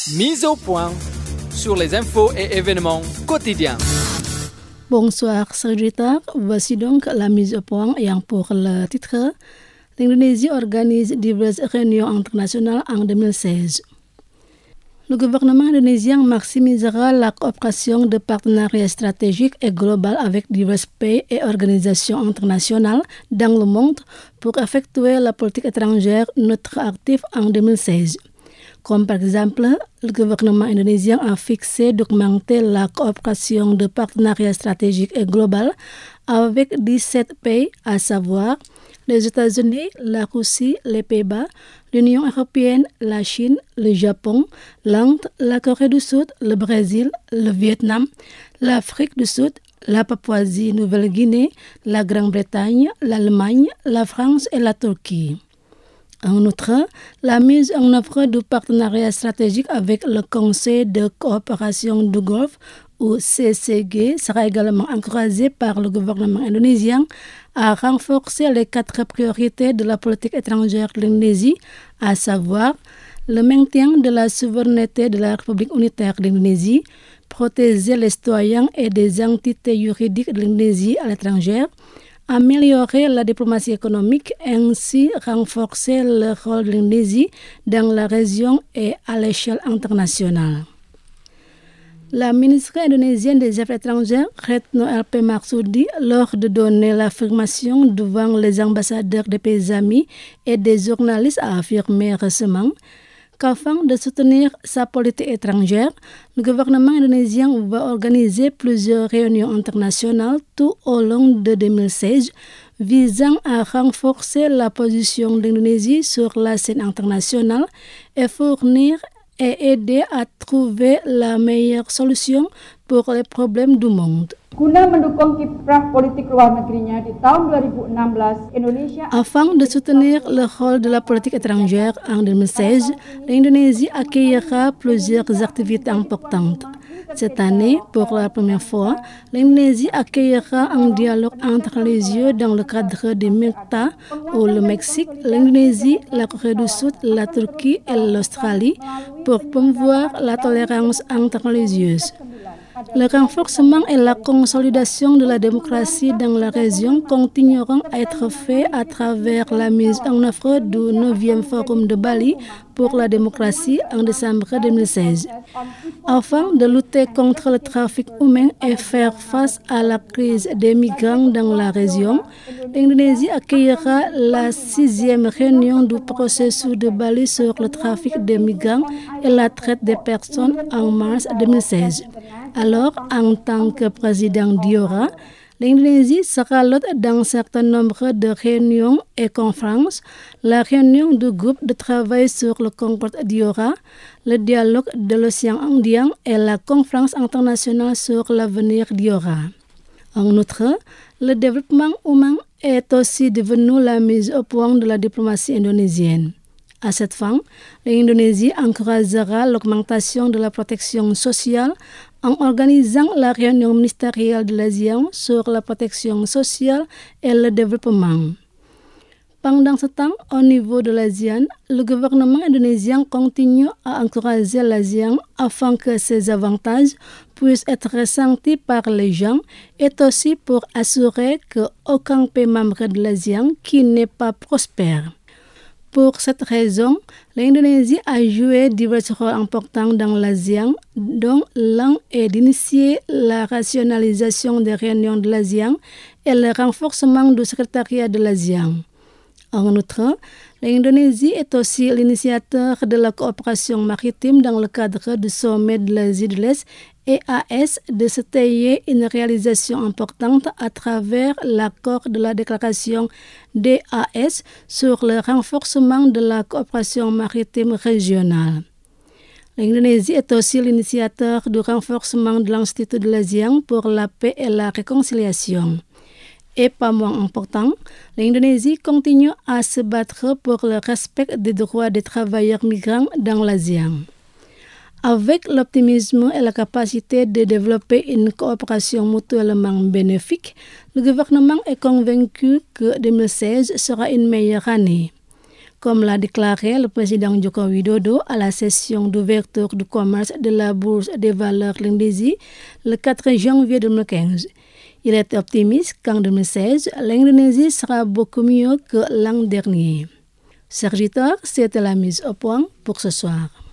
Mise au point sur les infos et événements quotidiens. Bonsoir, Sridhar. Voici donc la mise au point et pour le titre. L'Indonésie organise diverses réunions internationales en 2016. Le gouvernement indonésien maximisera la coopération de partenariat stratégique et global avec divers pays et organisations internationales dans le monde pour effectuer la politique étrangère neutre active en 2016. Comme par exemple, le gouvernement indonésien a fixé d'augmenter la coopération de partenariat stratégique et global avec 17 pays, à savoir les États-Unis, la Russie, les Pays-Bas, l'Union européenne, la Chine, le Japon, l'Inde, la Corée du Sud, le Brésil, le Vietnam, l'Afrique du Sud, la Papouasie-Nouvelle-Guinée, la Grande-Bretagne, l'Allemagne, la France et la Turquie. En outre, la mise en œuvre du partenariat stratégique avec le Conseil de coopération du Golfe, ou CCG, sera également encouragée par le gouvernement indonésien à renforcer les 4 priorités de la politique étrangère de l'Indonésie, à savoir le maintien de la souveraineté de la République unitaire d'Indonésie, protéger les citoyens et des entités juridiques de l'Indonésie à l'étranger, améliorer la diplomatie économique, ainsi renforcer le rôle de l'Indonésie dans la région et à l'échelle internationale. La ministre indonésienne des Affaires étrangères, Retno LP Marsudi, lors de donner l'affirmation devant les ambassadeurs des pays amis et des journalistes, a affirmé récemment qu'afin de soutenir sa politique étrangère, le gouvernement indonésien va organiser plusieurs réunions internationales tout au long de 2016 visant à renforcer la position de l'Indonésie sur la scène internationale et fournir et aider à trouver la meilleure solution pour les problèmes du monde. Afin de soutenir le rôle de la politique étrangère en 2016, l'Indonésie accueillera plusieurs activités importantes. Cette année, pour la première fois, l'Indonésie accueillera un dialogue entre les yeux dans le cadre du MICTA, où le Mexique, l'Indonésie, la Corée du Sud, la Turquie et l'Australie pour promouvoir la tolérance interreligieuse. Le renforcement et la consolidation de la démocratie dans la région continueront à être faits à travers la mise en œuvre du 9e Forum de Bali pour la démocratie en décembre 2016. Afin de lutter contre le trafic humain et faire face à la crise des migrants dans la région, l'Indonésie accueillera la 6e réunion du processus de Bali sur le trafic des migrants et la traite des personnes en mars 2016. Alors, en tant que président d'IORA, l'Indonésie sera l'hôte d'un certain nombre de réunions et conférences, la réunion du groupe de travail sur le Concorde d'IORA, le dialogue de l'océan Indien et la conférence internationale sur l'avenir d'IORA. En outre, le développement humain est aussi devenu la mise au point de la diplomatie indonésienne. À cette fin, l'Indonésie encouragera l'augmentation de la protection sociale en organisant la réunion ministérielle de l'ASEAN sur la protection sociale et le développement. Pendant ce temps, au niveau de l'ASEAN, le gouvernement indonésien continue à encourager l'ASEAN afin que ses avantages puissent être ressentis par les gens et aussi pour assurer qu'aucun pays membre de l'ASEAN qui n'est pas prospère. Pour cette raison, l'Indonésie a joué divers rôles importants dans l'ASEAN, dont l'un est d'initier la rationalisation des réunions de l'ASEAN et le renforcement du secrétariat de l'ASEAN. En outre, l'Indonésie est aussi l'initiateur de la coopération maritime dans le cadre du sommet de l'Asie de l'Est EAS de se tailler une réalisation importante à travers l'accord de la déclaration d'EAS sur le renforcement de la coopération maritime régionale. L'Indonésie est aussi l'initiateur du renforcement de l'Institut de l'ASEAN pour la paix et la réconciliation. Et pas moins important, l'Indonésie continue à se battre pour le respect des droits des travailleurs migrants dans l'ASEAN. Avec l'optimisme et la capacité de développer une coopération mutuellement bénéfique, le gouvernement est convaincu que 2016 sera une meilleure année. comme l'a déclaré le président Joko Widodo à la session d'ouverture du commerce de la Bourse des valeurs l'Indonésie le 4 janvier 2015. Il est optimiste qu'en 2016, l'Indonésie sera beaucoup mieux que l'an dernier. Sergitor, c'était la mise au point pour ce soir.